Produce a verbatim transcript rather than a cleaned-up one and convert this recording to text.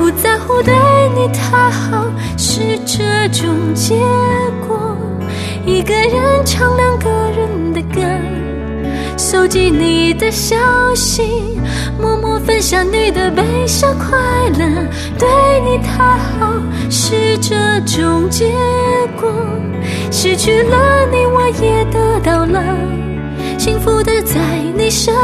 不在乎对你太好是这种结果。一个人唱两个人的歌，收集你的消息，默默分享你的悲伤快乐。对你太好是这种结果，失去了你我也得到了，幸福的在你身